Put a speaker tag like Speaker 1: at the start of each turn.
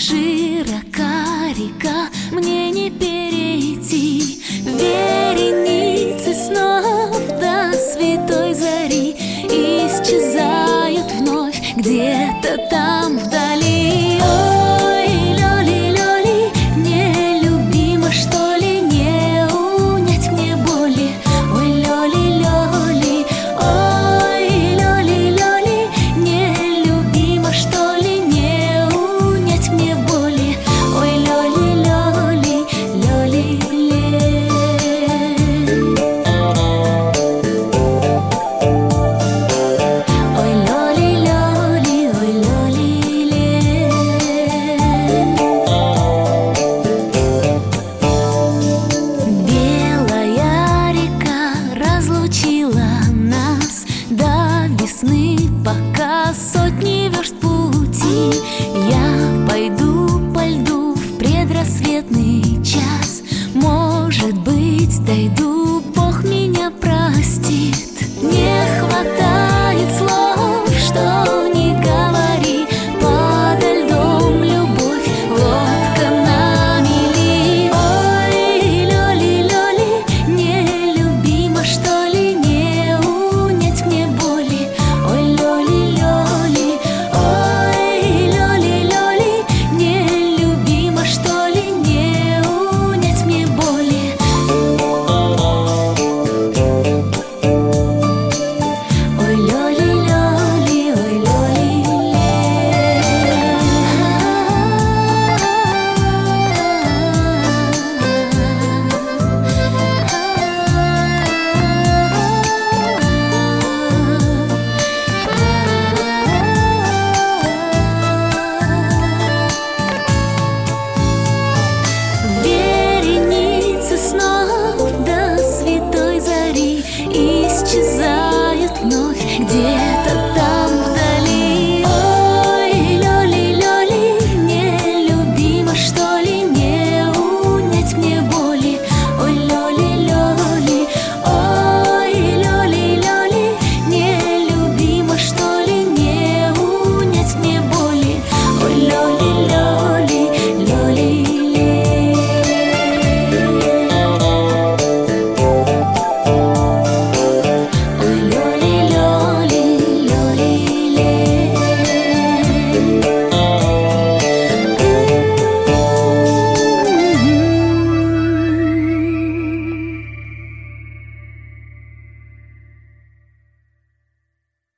Speaker 1: широка река, мне не перейти вереницы снов до святой зари, исчезают вновь где-то там вдали. Ой, лёли-лёли, нелюбима, что ли, не унять мне боли. Ой, лёли-лёли, ой, лёли-лёли, нелюбима, что ли, не унять мне боли. Ой, лёли-лёли, лёли-ле. Ой, лёли-лёли, ой, лёли-ле. Белая река разлучила нас до весны, пока сотни верст пути. Я